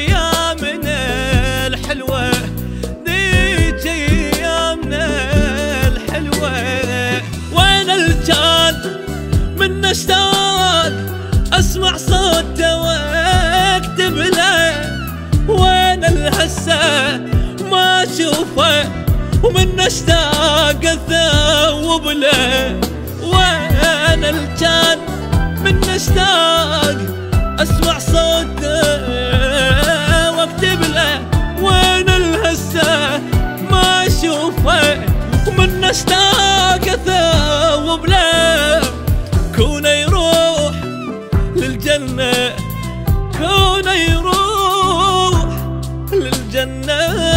ايامنا الحلوة، ذيك ايامنا الحلوة. وين الجان من اشتاق اسمع صوته واكتب له، وين الهسه ما اشوفه ومن اشتاق اثوب له. وين الجان من اشتاق اسمع صوته واكتب له، وين الهسه ما اشوفه ومن اشتاق اثوب له. كونه يروح للجنة، كونه يروح للجنة.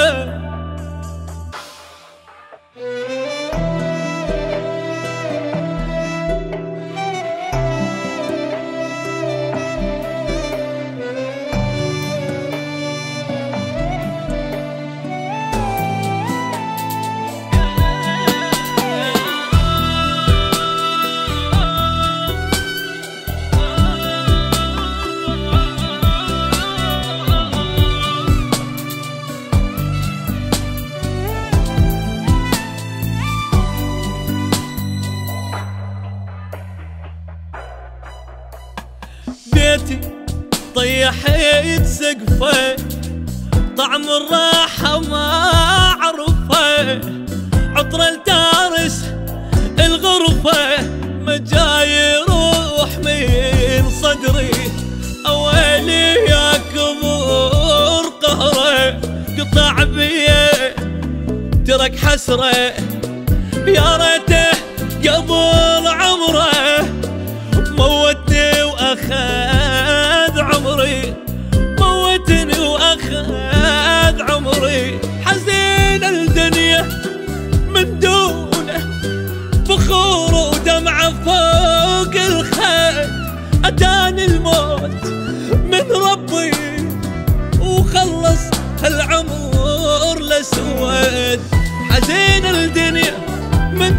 بيتي طيحت سقفه، طعم الراحة ما عرفه، عطر التارس الغرفة ما جاي يروح من صدري. اويلي يا كبر قهره، قطع بيه ترك حسره، يا ريته قبل عمره موتني واخذ عمري، موتني واخذ عمري. حزين الدنيا من دونه، فخور ودمعه فوق الخد، اتاني الموت من ربي وخلص العمر الاسود. حزين الدنيا من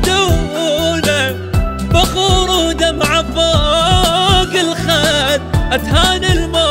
دونه، فخور ودمعه فوق الخد، اتهاني الموت